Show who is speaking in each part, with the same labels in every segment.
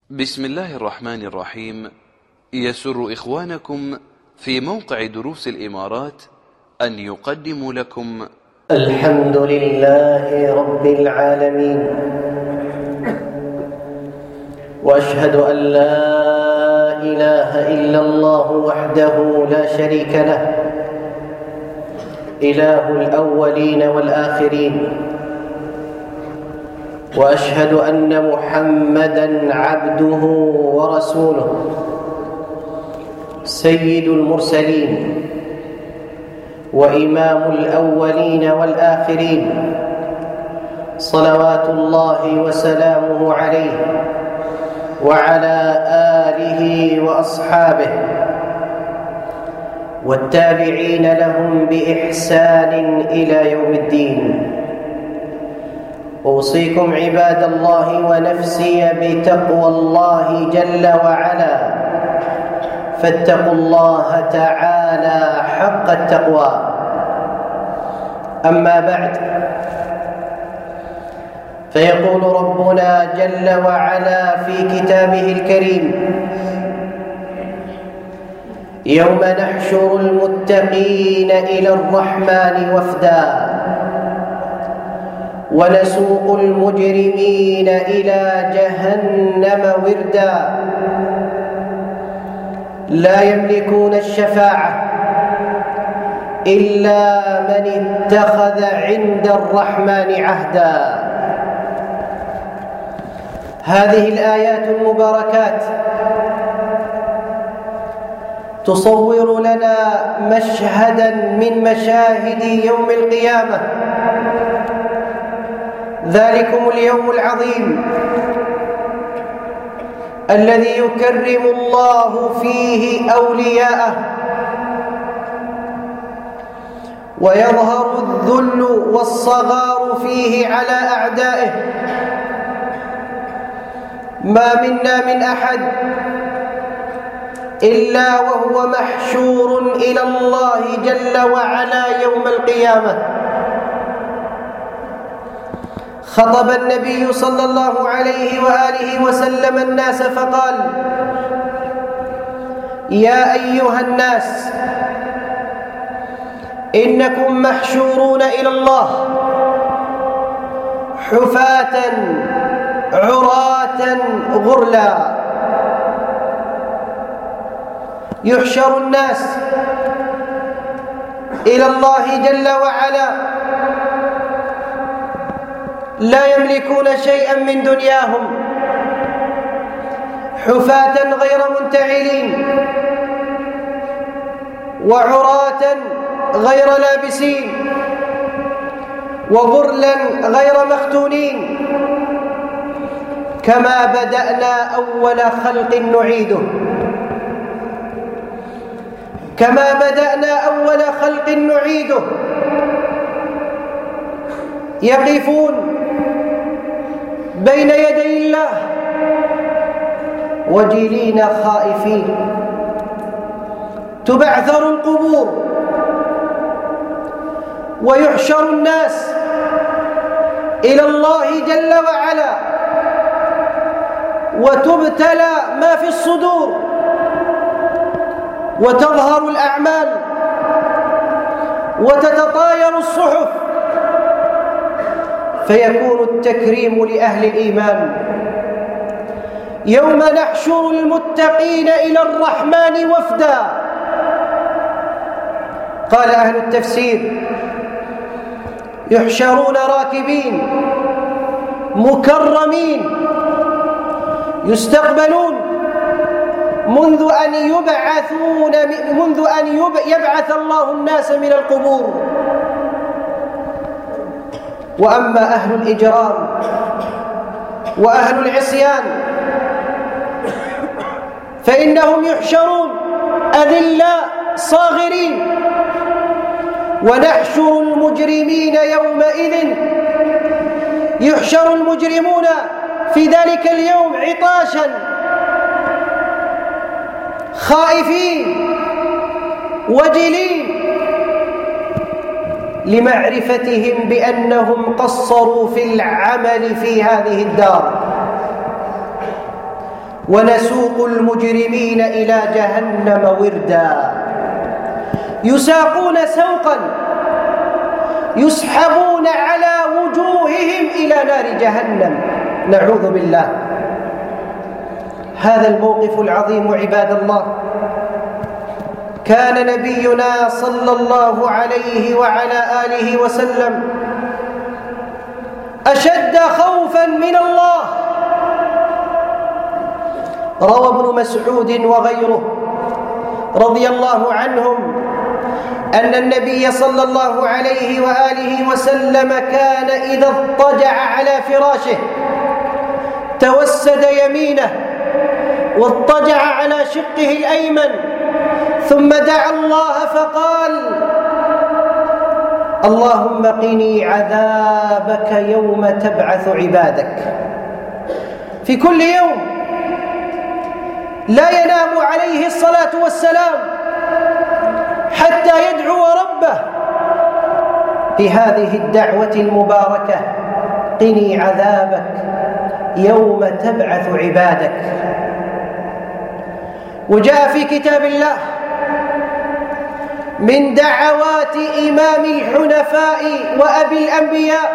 Speaker 1: بسم الله الرحمن الرحيم. يسر إخوانكم في موقع دروس الإمارات أن يقدموا لكم
Speaker 2: الحمد لله رب العالمين، وأشهد أن لا إله إلا الله وحده لا شريك له، إله الأولين والآخرين، وأشهد أن محمدًا عبده ورسوله سيد المرسلين وإمام الأولين والآخرين، صلوات الله وسلامه عليه وعلى آله وأصحابه والتابعين لهم بإحسان إلى يوم الدين. أوصيكم عباد الله ونفسي بتقوى الله جل وعلا، فاتقوا الله تعالى حق التقوى. أما بعد، فيقول ربنا جل وعلا في كتابه الكريم: يوم نحشر المتقين إلى الرحمن وفدا ونسوق المجرمين إلى جهنم وردا لا يملكون الشفاعة إلا من اتخذ عند الرحمن عهدا. هذه الآيات المباركات تصور لنا مشهدا من مشاهد يوم القيامة، ذلكم اليوم العظيم الذي يكرم الله فيه أولياءه ويظهر الذل والصغار فيه على أعدائه. ما منا من أحد إلا وهو محشور إلى الله جل وعلا يوم القيامة. خطب النبي صلى الله عليه وآله وسلم الناس فقال: يا أيها الناس، إنكم محشورون إلى الله حفاة عراة غرلا. يحشر الناس إلى الله جل وعلا لا يملكون شيئا من دنياهم، حفاة غير منتعلين وعراة غير لابسين وغرلا غير مختونين. كما بدأنا أول خلق نعيده، كما بدأنا أول خلق نعيده. يقفون بين يدي الله وجلين خائفين. تبعثر القبور ويحشر الناس إلى الله جل وعلا، وتبتلى ما في الصدور وتظهر الأعمال وتتطاير الصحف، فيكون التكريم لأهل الإيمان. يوم نحشر المتقين إلى الرحمن وفدا. قال أهل التفسير: يحشرون راكبين مكرمين، يستقبلون منذ أن يبعث الله الناس من القبور. وأما أهل الإجرام وأهل العصيان فإنهم يحشرون أذلاء صاغرين. ونحشر المجرمين يومئذ، يحشر المجرمون في ذلك اليوم عطاشا خائفين وجلين، لمعرفتهم بأنهم قصروا في العمل في هذه الدار، ونسوق المجرمين إلى جهنم وردا يساقون سوقا يسحبون على وجوههم إلى نار جهنم، نعوذ بالله. هذا الموقف العظيم عباد الله كان نبينا صلى الله عليه وعلى آله وسلم أشد خوفا من الله. روى ابن مسعود وغيره رضي الله عنهم أن النبي صلى الله عليه وآله وسلم كان إذا اضطجع على فراشه توسد يمينه واضطجع على شقه الأيمن ثم دعا الله فقال: اللهم قني عذابك يوم تبعث عبادك. في كل يوم لا ينام عليه الصلاة والسلام حتى يدعو ربه بهذه الدعوة المباركة: قني عذابك يوم تبعث عبادك. وجاء في كتاب الله من دعوات إمام الحنفاء وأبي الأنبياء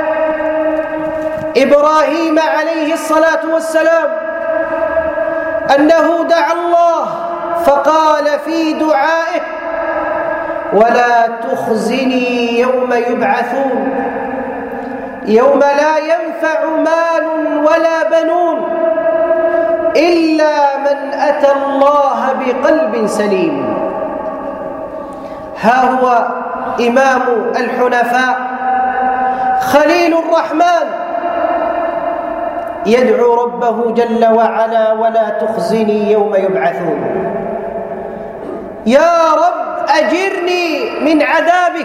Speaker 2: إبراهيم عليه الصلاة والسلام أنه دعا الله فقال في دعائه: ولا تخزني يوم يبعثون يوم لا ينفع مال ولا بنون إلا من أتى الله بقلب سليم. ها هو إمام الحنفاء خليل الرحمن يدعو ربه جل وعلا: ولا تخزني يوم يبعثون. يا رب أجرني من عذابك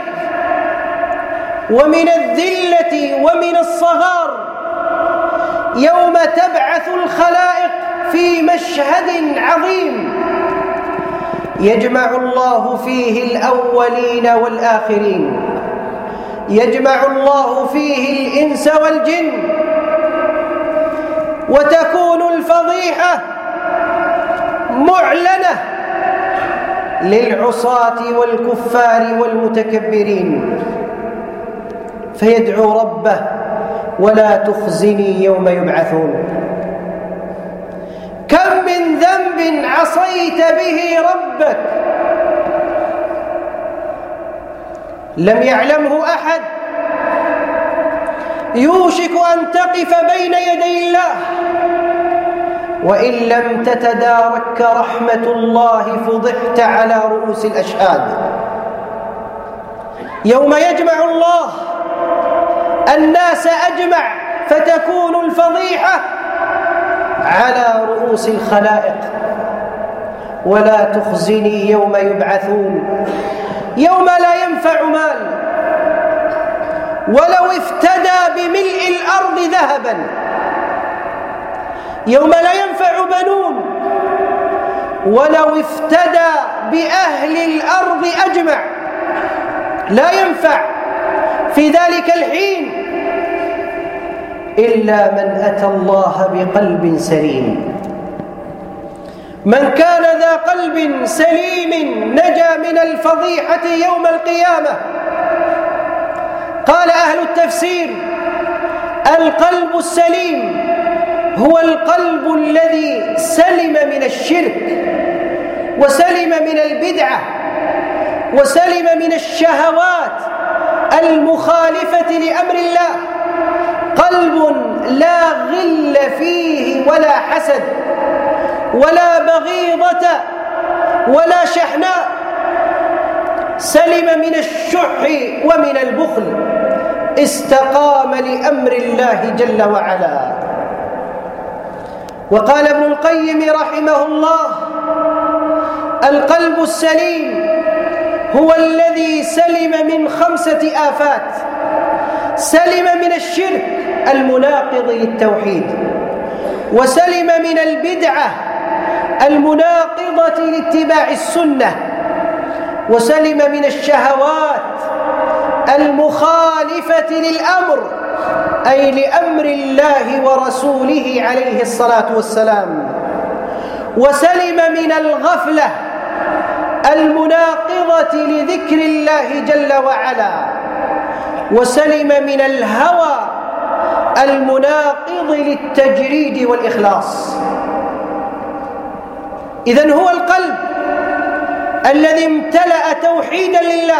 Speaker 2: ومن الذلة ومن الصغار يوم تبعث الخلائق في مشهد عظيم يجمع الله فيه الأولين والآخرين، يجمع الله فيه الإنس والجن، وتكون الفضيحة معلنة للعصاة والكفار والمتكبرين، فيدعو ربه: ولا تخزني يوم يبعثون. كم من ذنب عصيت به ربك لم يعلمه أحد، يوشك أن تقف بين يدي الله وإن لم تتدارك رحمة الله فضحت على رؤوس الأشهاد. يوم يجمع الله الناس أجمع فتكون الفضيحة على رؤوس الخلائق: ولا تخزني يوم يبعثون يوم لا ينفع مال ولو افتدى بملء الأرض ذهبا، يوم لا ينفع بنون ولو افتدى بأهل الأرض أجمع، لا ينفع في ذلك الحين إلا من أتى الله بقلب سليم. من كان ذا قلب سليم نجا من الفضيحة يوم القيامة. قال أهل التفسير: القلب السليم هو القلب الذي سلم من الشرك وسلم من البدعة وسلم من الشهوات المخالفة لأمر الله، قلب لا غل فيه ولا حسد ولا بغيضة ولا شحناء، سلم من الشح ومن البخل، استقام لأمر الله جل وعلا. وقال ابن القيم رحمه الله: القلب السليم هو الذي سلم من 5 آفات: سلم من الشرك المناقض للتوحيد، وسلم من البدعة المناقضة لاتباع السنة، وسلم من الشهوات المخالفة للأمر أي لأمر الله ورسوله عليه الصلاة والسلام، وسلم من الغفلة المناقضة لذكر الله جل وعلا، وسلم من الهوى المناقض للتجريد والإخلاص. إذن هو القلب الذي امتلأ توحيدا لله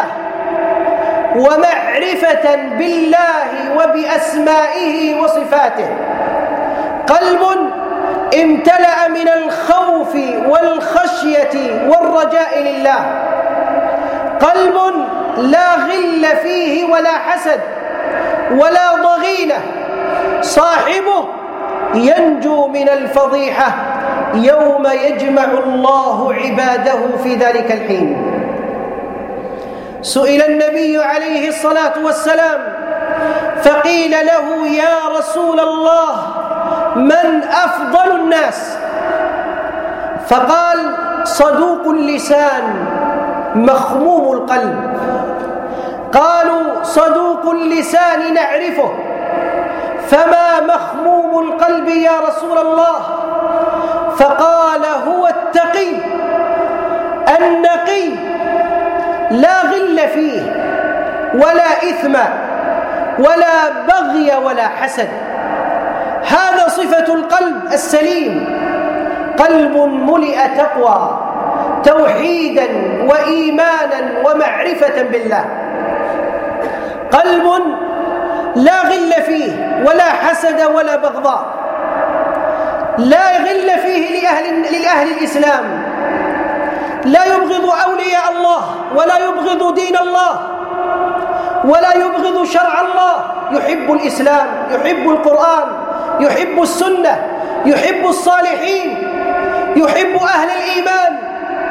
Speaker 2: ومعرفة بالله وبأسمائه وصفاته، قلب امتلأ من الخوف والخشية والرجاء لله، قلب لا غل فيه ولا حسد ولا ضغينة، صاحبه ينجو من الفضيحة يوم يجمع الله عباده في ذلك الحين. سئل النبي عليه الصلاة والسلام فقيل له: يا رسول الله، من أفضل الناس؟ فقال: صدوق اللسان مخموم القلب. قالوا: صدوق اللسان نعرفه، فما مخموم القلب يا رسول الله؟ فقال: هو التقي النقي، لا غل فيه ولا إثم ولا بغي ولا حسد. هذا صفة القلب السليم، قلب ملئ تقوى، توحيدا وإيمانا ومعرفة بالله، قلب لا غل فيه ولا حسد ولا بغضاء، لا غل فيه لأهل الإسلام، لا يبغض أولياء الله ولا يبغض دين الله ولا يبغض شرع الله، يحب الإسلام، يحب القرآن، يحب السنة، يحب الصالحين، يحب أهل الإيمان.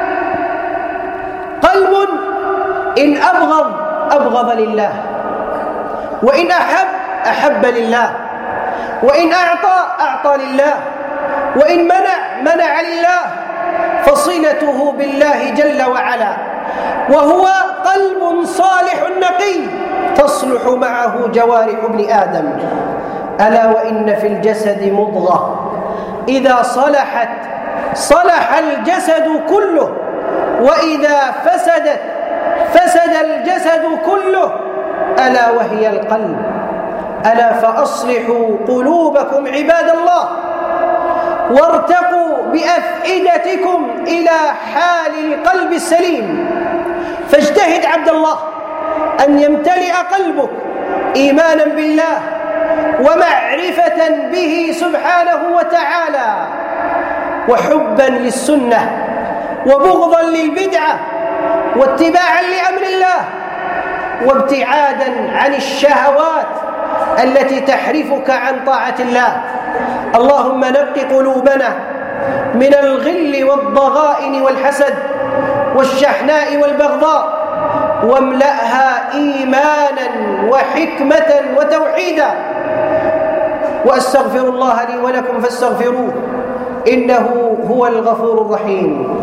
Speaker 2: قلب إن أبغض لله، وإن أحب لله، وإن أعطى لله، وإن منع لله، فصلته بالله جل وعلا، وهو قلب صالح نقي تصلح معه جوارح ابن آدم. ألا وإن في الجسد مضغة إذا صلحت صلح الجسد كله، وإذا فسدت فسد الجسد كله، ألا وهي القلب. ألا فأصلحوا قلوبكم عباد الله، وارتقوا بأفئدتكم إلى حال القلب السليم. فاجتهد عبد الله أن يمتلئ قلبك إيمانا بالله ومعرفة به سبحانه وتعالى، وحبا للسنة، وبغضا للبدعة، واتباعا لأمر الله، وابتعادا عن الشهوات التي تحرفك عن طاعة الله. اللهم نق قلوبنا من الغل والضغائن والحسد والشحناء والبغضاء، واملأها إيمانا وحكمة وتوحيدا. وأستغفر الله لي ولكم فاستغفروه، إنه هو الغفور الرحيم.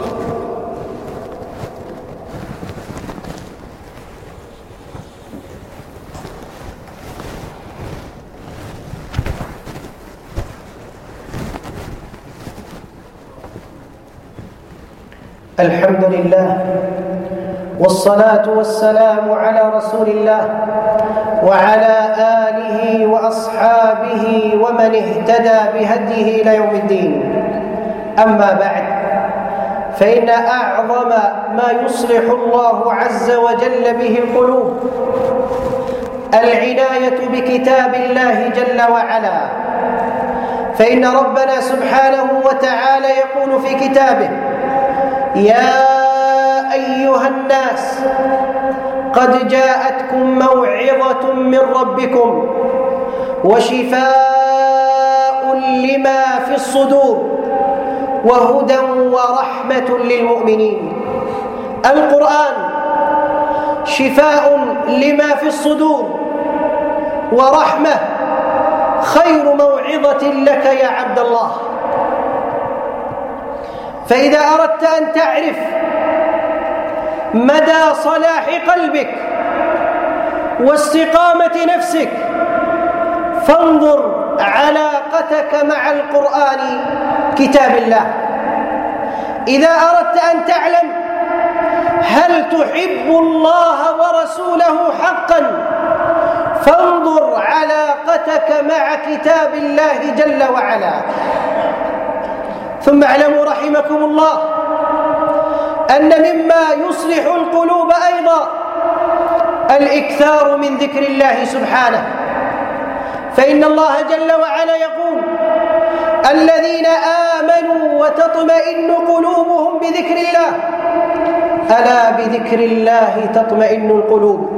Speaker 2: الحمد لله، والصلاة والسلام على رسول الله وعلى آله وأصحابه ومن اهتدى بهديه إلى يوم الدين. أما بعد، فإن أعظم ما يصلح الله عز وجل به القلوب العناية بكتاب الله جل وعلا، فإن ربنا سبحانه وتعالى يقول في كتابه: يا أيها الناس قد جاءتكم موعظة من ربكم وشفاء لما في الصدور وهدى ورحمة للمؤمنين. القرآن شفاء لما في الصدور ورحمة، خير موعظة لك يا عبد الله. فإذا أردت أن تعرف مدى صلاح قلبك واستقامة نفسك، فانظر علاقتك مع القرآن كتاب الله. إذا أردت أن تعلم هل تحب الله ورسوله حقا فانظر علاقتك مع كتاب الله جل وعلا. ثم اعلموا رحمكم الله أن مما يصلح القلوب أيضا الإكثار من ذكر الله سبحانه، فإن الله جل وعلا يقول: الذين آمنوا وتطمئن قلوبهم بذكر الله، ألا بذكر الله تطمئن القلوب.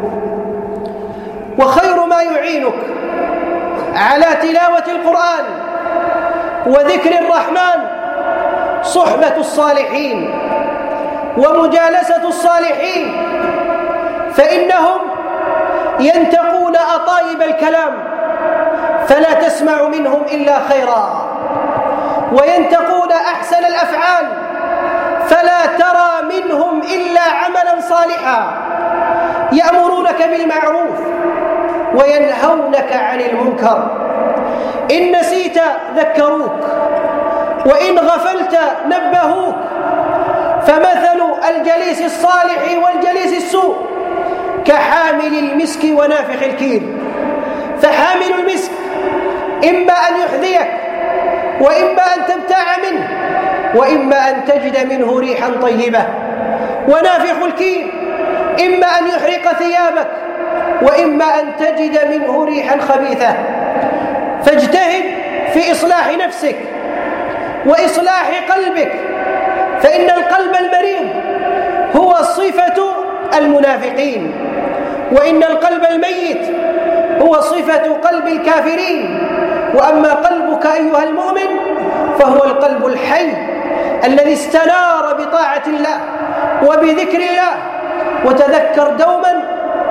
Speaker 2: وخير ما يعينك على تلاوة القرآن وذكر الرحمن صحبة الصالحين ومجالسة الصالحين، فإنهم ينتقون أطايب الكلام فلا تسمع منهم إلا خيرا، وينتقون أحسن الأفعال فلا ترى منهم إلا عملا صالحا، يأمرونك بالمعروف وينهونك عن المنكر، إن نسيت ذكروك وإن غفلت نبهوك. فمثل الجليس الصالح والجليس السوء كحامل المسك ونافخ الكير، فحامل المسك إما أن يحذيك وإما أن تبتاع منه وإما أن تجد منه ريحا طيبة، ونافخ الكير إما أن يحرق ثيابك وإما أن تجد منه ريحا خبيثة. فاجتهد في إصلاح نفسك وإصلاح قلبك، فإن القلب المريض هو صفة المنافقين، وإن القلب الميت هو صفة قلب الكافرين. وأما قلبك أيها المؤمن فهو القلب الحي الذي استنار بطاعة الله وبذكر الله. وتذكر دوما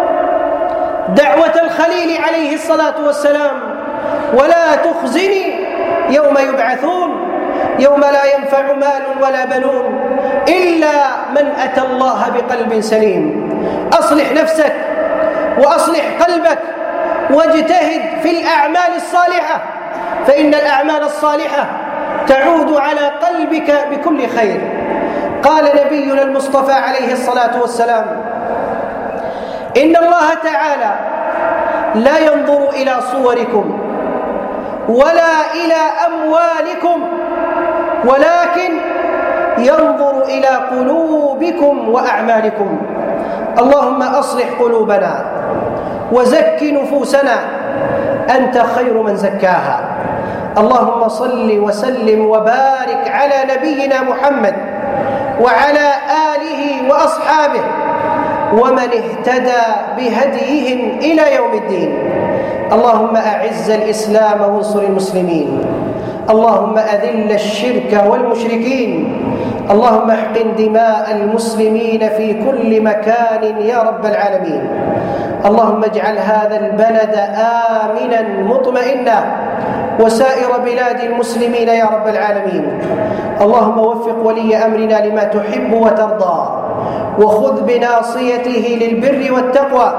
Speaker 2: دعوة الخليل عليه الصلاة والسلام: ولا تخزني يوم يبعثون يوم لا ينفع مال ولا بنون إلا من أتى الله بقلب سليم. أصلح نفسك وأصلح قلبك واجتهد في الأعمال الصالحة، فإن الأعمال الصالحة تعود على قلبك بكل خير. قال نبينا المصطفى عليه الصلاة والسلام: إن الله تعالى لا ينظر إلى صوركم ولا إلى أموالكم ولكن ينظر إلى قلوبكم وأعمالكم. اللهم أصلح قلوبنا وزك نفوسنا، أنت خير من زكاها. اللهم صل وسلم وبارك على نبينا محمد وعلى آله وأصحابه ومن اهتدى بهديهم إلى يوم الدين. اللهم أعز الإسلام وانصر المسلمين، اللهم أذل الشرك والمشركين، اللهم احقن دماء المسلمين في كل مكان يا رب العالمين. اللهم اجعل هذا البلد آمنا مطمئنا وسائر بلاد المسلمين يا رب العالمين. اللهم وفق ولي أمرنا لما تحب وترضى، وخذ بناصيته للبر والتقوى.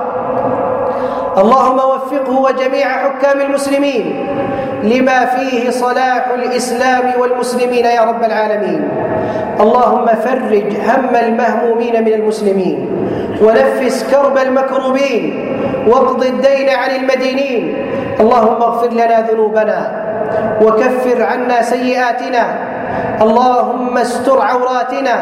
Speaker 2: اللهم وفقه وجميع حكام المسلمين لما فيه صلاح الإسلام والمسلمين يا رب العالمين. اللهم فرج هم المهمومين من المسلمين، ونفس كرب المكروبين، واقض الدين عن المدينين. اللهم اغفر لنا ذنوبنا وكفر عنا سيئاتنا، اللهم استر عوراتنا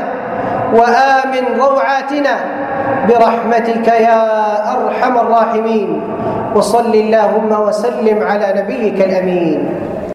Speaker 2: وآمن روعاتنا برحمتك يا أرحم الراحمين. وصل اللهم وسلم على نبيك الأمين.